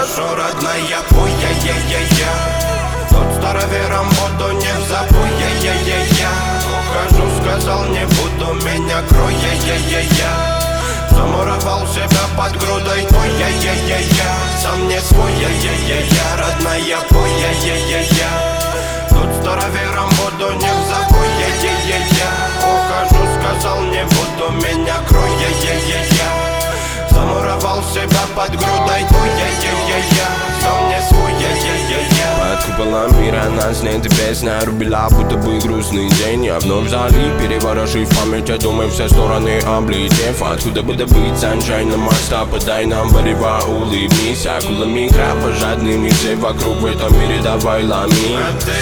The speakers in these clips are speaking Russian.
Прошу, родная, пой, я. Тут старовером буду, не забудь, я. Ухожу, сказал, не буду, меня крой, я. Замуровал себя под грудой, ой, я. Сам не свой, я. Родная, пой, я. Тут старовером буду, не забудь, я. Ухожу, сказал, не буду, меня крой, я. Замуровал себя под грудой, ой, я. Сам не свой, я. Под куполом мира нас нет, песня рубила, будто бы грустный день. Я вновь залип, переворошив память, я думаю, все стороны облетев. Откуда бы добыть sunshine на моста, подай нам варева, улыбнись. Акулами кровожадными, все вокруг в этом мире, давай ломи.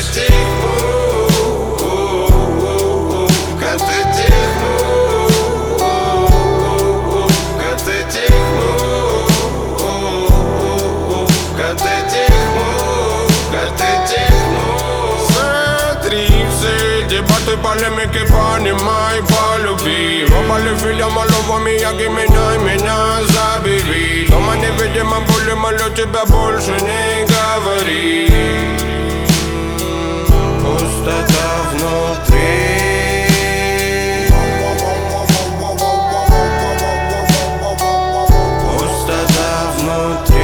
Дебаты, полемики, понимай, полюби. Оба фильм, малого Мияги, меня забери. Дома невидимо боли, молю тебя, больше не говори. Пустота внутри. Пустота внутри.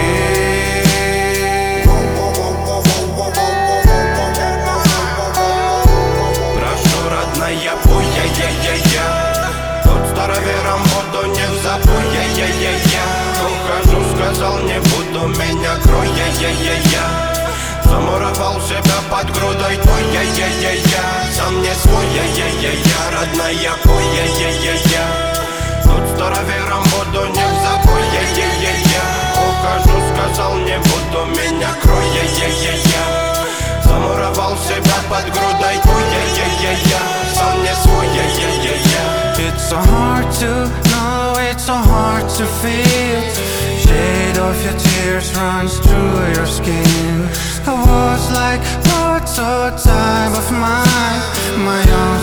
Я пой, я. Тут старовером буду, не забудь, я. Ухожу, сказал, не буду, меня крой, я. Замуровал себя под грудой, ой, я. Сам не свой, я. Родная, пой, я. Тут старовером буду, не забудь, я. Ухожу, сказал, не буду, меня крой, я. Замуровал себя под грудой, ой, я. Сам не свой, я. It's so hard to know, it's so hard to feel. Shade of your tears runs through your skin. I was like lots of time of mine. My own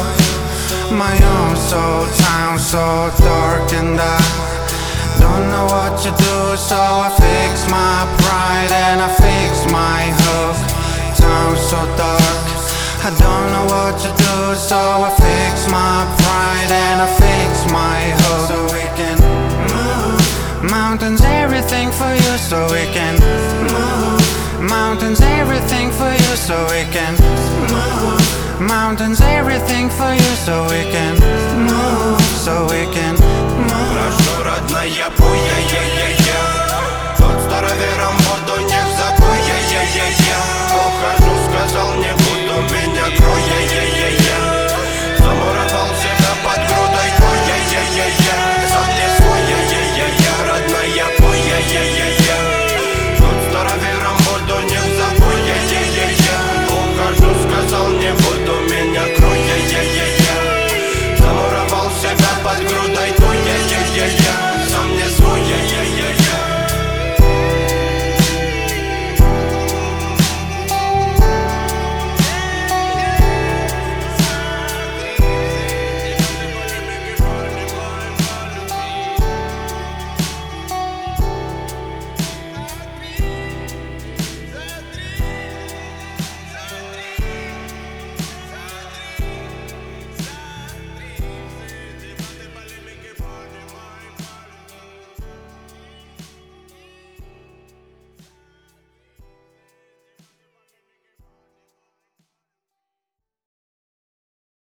soul, town so dark, and I don't know what to do, so I fix my pride and I fix my hook. Town so dark, I don't know what to do, so I fix my pride and I fix my hook. So we can move mountains, everything for you, so we can move mountains, everything for you, so we can move mountains, everything for you, so we can move, so we can move. Прошу, родная, пой, я.